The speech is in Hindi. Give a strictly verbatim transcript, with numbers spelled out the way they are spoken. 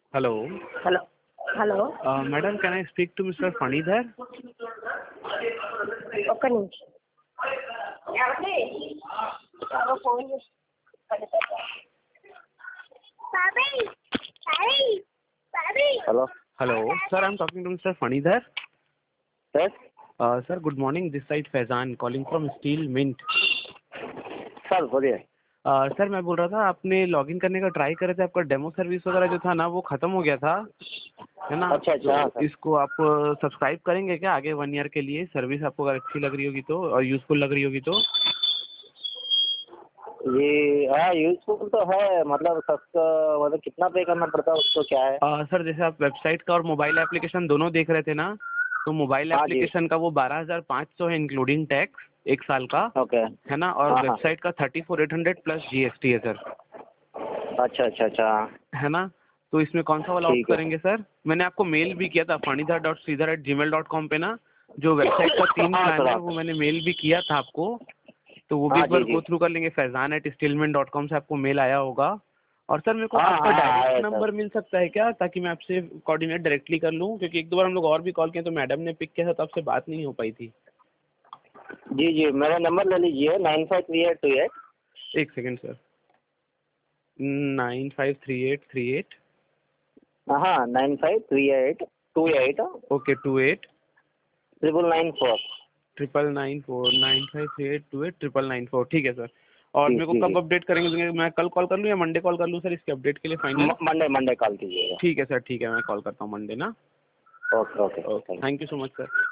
Hello hello hello madam, can I speak to mister Phanidhar? ఒక్క నిమిషం phone Hello. Hello sir, I am talking to mister Phanidhar. Yes. Sir good morning, this side Faizan calling from steel mint. Sir बोलिए. सर मैं बोल रहा था, आपने लॉगिन करने का ट्राई करे थे, आपका डेमो सर्विस वगैरह जो था ना वो खत्म हो गया था, है ना? अच्छा अच्छा. तो इसको आप सब्सक्राइब करेंगे क्या आगे वन ईयर के लिए? सर्विस आपको अगर अच्छी लग रही होगी तो और यूजफुल लग रही होगी तो. ये हाँ यूजफुल तो है, मतलब सबका मतलब कितना पे करना पड़ता है उसको, क्या है? आ, सर जैसे आप वेबसाइट का और मोबाइल एप्लीकेशन दोनों देख रहे थे ना, तो मोबाइल हाँ जी. एप्लीकेशन का वो बारह हजार पाँच सौ है इंक्लूडिंग टैक्स, एक साल का. ओके. है ना? और हाँ, हाँ. वेबसाइट का thirty four eight hundred plus GST है सर. अच्छा अच्छा अच्छा. है ना? तो इसमें कौन सा वाला ऑप्ट ठीक है. करेंगे सर? मैंने आपको मेल भी किया था Phanidhar dot Sridhar at gmail dot com पे ना, जो वेबसाइट का तीन हाँ प्लान सर. है वो मैंने मेल भी किया था आपको, तो वो भी हाँ एक जी बार जी. गो थ्रू कर लेंगे. Faizan at steelman dot com से आपको मेल आया होगा. और सर मेरे को हाँ आपका हाँ डायरेक्ट आया सर. नंबर मिल सकता है क्या, ताकि मैं आपसे कोऑर्डिनेट डायरेक्टली कर लूँ? क्योंकि एक दो बार हम लोग और भी कॉल किए तो मैडम ने पिक किया था, तो आपसे बात नहीं हो पाई थी. जी जी, मेरा नंबर ले लीजिए, nine five three eight two eight. एक second sir. Nine five three eight three eight हाँ, nine five three eight two eight okay two eight triple nine four. Triple nine four nine five three eight two eight triple nine four ठीक है सर. और जी मेरे को जी जी. कब अपडेट करेंगे? मैं कल कॉल कर लूँ या मंडे कॉल कर लूँ सर इसके अपडेट के लिए फाइनल? मंडे मंडे कॉल कीजिएगा. ठीक है सर, ठीक है, मैं कॉल करता हूँ मंडे ना. Okay okay. Okay, thank you so much sir.